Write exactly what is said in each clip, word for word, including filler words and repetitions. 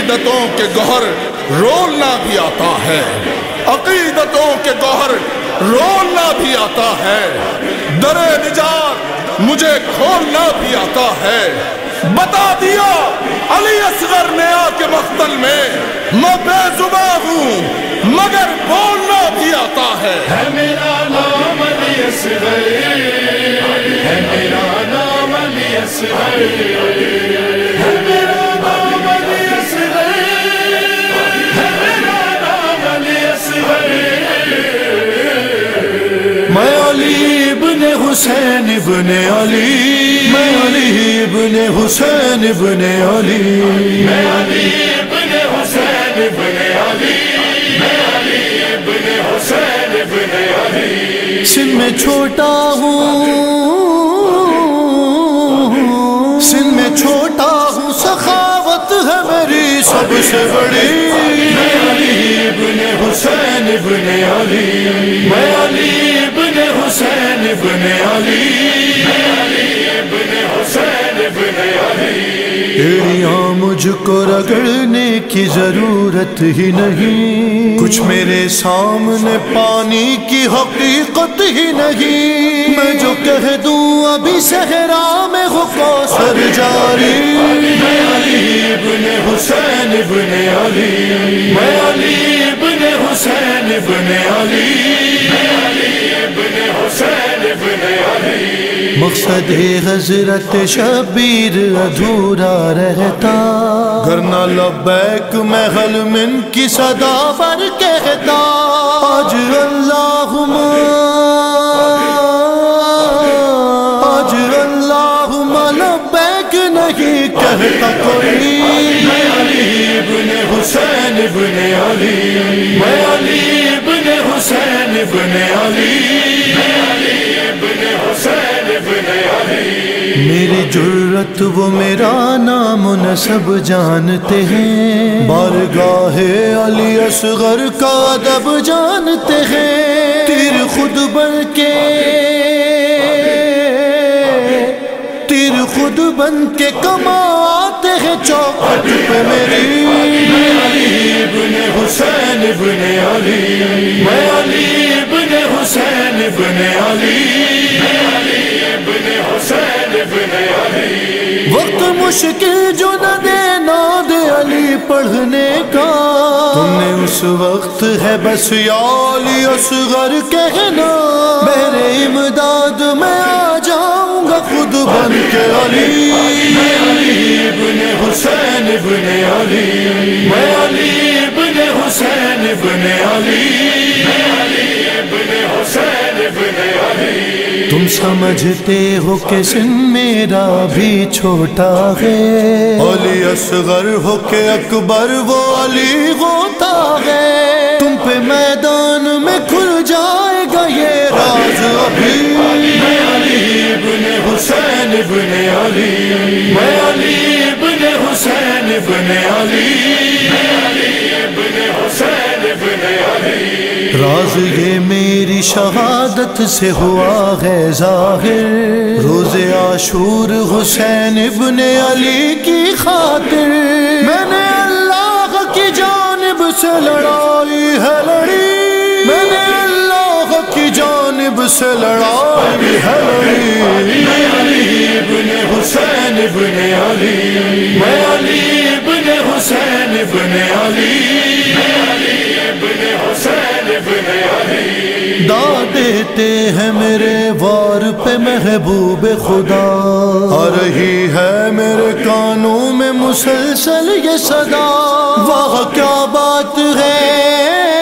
عقیدتوں کے گوہر رولنا بھی آتا ہے، عقیدتوں کے گوہر رولنا بھی آتا ہے، در نجات مجھے کھولنا بھی آتا ہے۔ بتا دیا علی اصغر نے آ کے مقتل میں، میں بے زباں ہوں مگر بولنا بھی آتا ہے۔ ہے میرا نام علی اصغر، ہے میرا نام علی اصغر، ہے میرا نام علی اصغر، ہے میرا نام علی اصغر۔ میں علی ابن حسین ابن علی، میں علی ابن حسین ابن علی، میں علی ابن حسین ابن علی، میں علی ابن حسین ابن علی۔ سن میں چھوٹا ہوں، سن میں چھوٹا ہوں، سخاوت ہے میری سب سے بڑی۔ میں علی ابن حسین ابن علی، میں علی ابن حسین ابن علی، میں علی ابن حسین ابن علی۔ ایڑیاں مجھ کو رگڑنے کی ضرورت ہی نہیں، کچھ میرے سامنے پانی کی حقیقت ہی نہیں، میں جو کہہ دوں ابھی صحرا میں ہو کوثر جاری۔ میں علی ابن حسین ابن علی، میں علی ابن حسین ابن علی، میں علی ابن حسین ابن علی۔ مقصد حضرت شبیر ادھورا رہتا، گرنا لبیک میں غلمن کی صدا پر کہتا۔ آج اللہم آج اللہم لبیک نہیں کہتا کوئی۔ میں علی ابن حسین ابن علی، میں علی ابن حسین ابن علی، میں علی ابن حسین ابن علی۔ میری جرت وہ میرا نام و نسب جانتے ہیں، بارگاہ علی اصغر کا ادب جانتے ہیں۔ تیر خود بن کے تیر خود بن کے کماتے ہیں چوکھٹ پہ میری۔ میں علی ابن حسین ابن علی، میں علی ابن حسین ابن علی، میں علی ابن حسین ابن علی۔ وقت مشکل جو نہ دے نہ دے علی پڑھنے کا، تم نے اس وقت ہے بس یا علی اصغر کہنا۔ میرے امداد میں آ جاؤں گا خود بن کے علی۔ میں علی ابن حسین ابن علی، میں علی ابن حسین ابن علی، میں علی ابن حسین ابن علی۔ تم سمجھتے ہو کہ سن میرا بھی چھوٹا ہے، علی اصغر ہو کہ اکبر وہ علی ہوتا ہے۔ تم پہ میدان میں کھل جائے گا یہ راز ابھی۔ میں علی ابن حسین ابن علی، میں علی ابن حسین ابن علی، میں علی ابن حسین ابن علی۔ راز یہ میری شہادت سے ہوا ہے ظاہر، روز عاشور حسین ابن علی کی خاطر میں نے اللہ کی جانب سے لڑائی ہے لڑی، میں نے اللہ کی جانب سے لڑائی ہے لڑی۔ میں علی ابن حسین ابن علی، میں علی ابن حسین ابن علی، میں علی ابن حسین ابن علی۔ داد دیتے ہیں میرے وار پہ محبوب خدا، آ رہی ہے میرے کانوں میں مسلسل یہ صدا۔ واہ کیا بات ہے،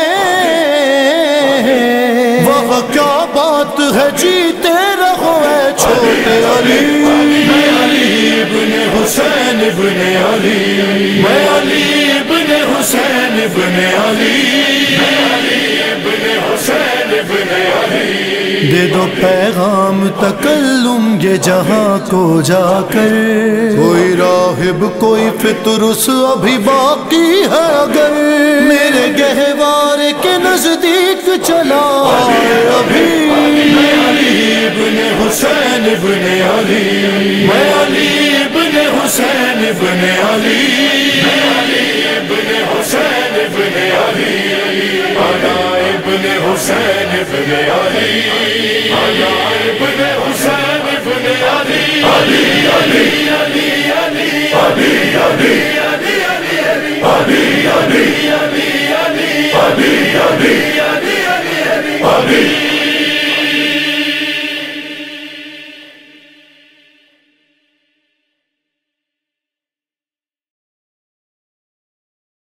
واہ کیا بات ہے، جیتے رہو اے چھوٹے علی۔ میں علی ابن حسین ابن علی، میں علی ابن حسین ابن علی، میں علی ابن حسین ابن علی۔ دے دو پیغام تکلم یہ جہاں کو جا کر، کوئی راہب کوئی فطرس ابھی باقی ہے اگر، میرے گہوارے کے نزدیک چلا ابھی۔ میں علی ابن حسین ابن علی، میں علی ابن حسین ابن علی، میں علی حسین ابن علی ابن حسین ابن علی علی علی علی علی علی علی علی علی علی علی علی علی علی علی علی علی